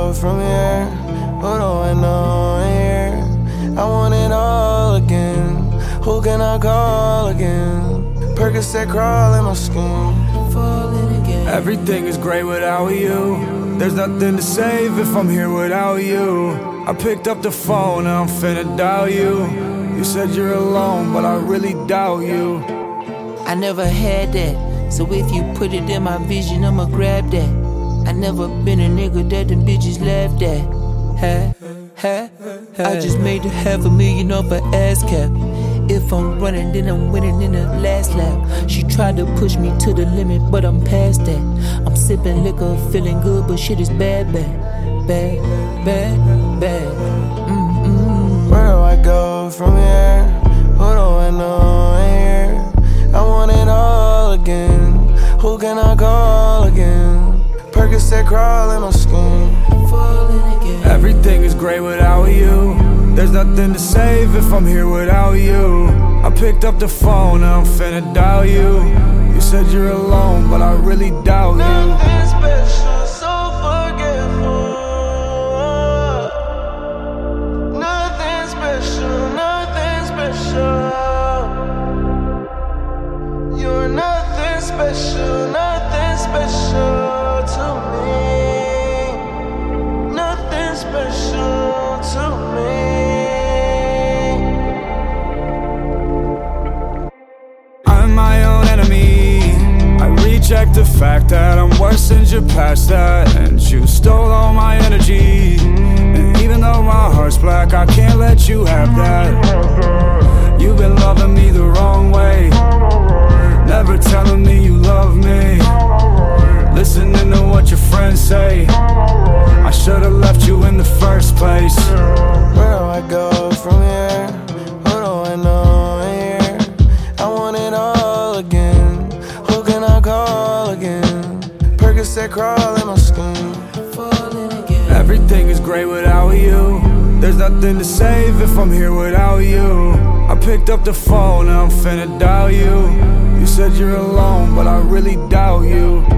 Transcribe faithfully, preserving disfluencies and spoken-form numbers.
go from here? Who do I know here? I want it all again. Who can I call again? Percocet crawl in my skin. Falling again. Everything is great without you. There's nothing to save if I'm here without you. I picked up the phone and I'm finna dial you. You said you're alone, but I really doubt you. I never had that, so if you put it in my vision, I'ma grab that. I never been a nigga that them bitches laughed at. Ha, ha, ha. I just made a half a million off an ass cap. If I'm running, then I'm winning in the last lap. She tried to push me to the limit, but I'm past that. I'm sipping liquor, feeling good, but shit is bad, bad, bad, bad, bad. Mm-mm. Where do I go from here? Who do I know here? I want it all again. Who can I call again? Percocet crawl in my skin. Falling again. Everything is great without you. There's nothing to save if I'm here without you. I picked up the phone and I'm finna dial you. You said you're alone, but I really doubt you. Nothing special, so forgetful. Nothing special, nothing special. You're nothing special, nothing special to me. Nothing special to me. I'm my own enemy. I reject the fact that I'm worse since you're past that. And you stole all my energy. And even though my heart's black, I can't let you have that. You've been loving me the wrong way, never telling me you love me, listening to what your friends say. I should've left you in the first place. Where do I go from here? Who do I know here? I want it all again. Who can I call again? Percocet crawl in my skin. Falling again. Everything is great without you. There's nothing to save if I'm here without you. I picked up the phone and I'm finna dial you. You said you're alone, but I really doubt you.